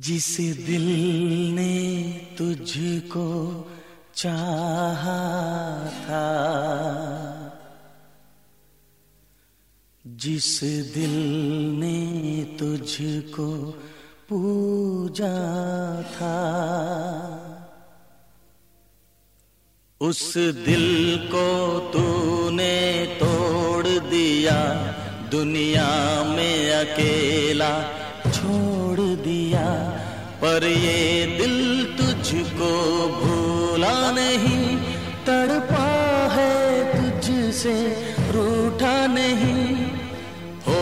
जिस दिल ने तुझको चाहा था, जिस दिल ने तुझको पूजा था, उस दिल को तूने तोड़ दिया, दुनिया में अकेला छोड़ दिया। पर ये दिल तुझको भूला नहीं, तड़पा है तुझसे रूठा नहीं। हो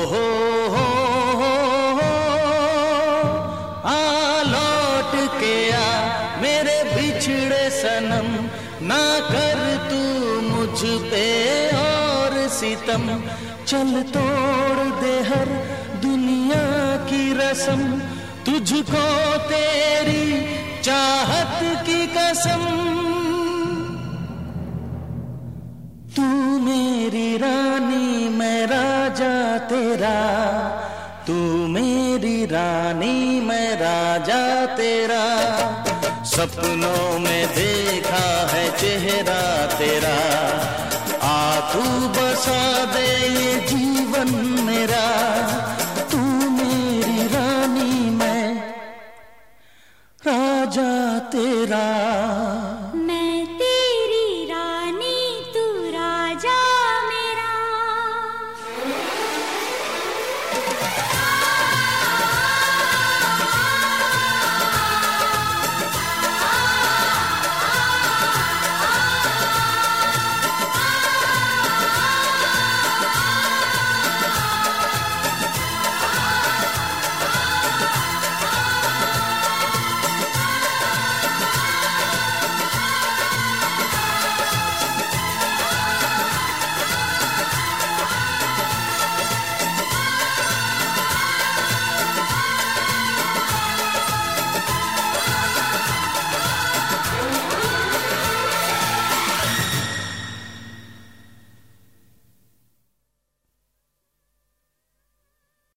आ लौट के आ मेरे बिछड़े सनम, ना कर तू मुझ पे और सितम। चल तोड़ दे हर दुनिया की रस्म, तुझको तेरी चाहत की कसम। तू मेरी रानी मैं राजा तेरा, तू मेरी रानी मैं राजा तेरा। सपनों में देखा है चेहरा तेरा, आ तू बसा दे ये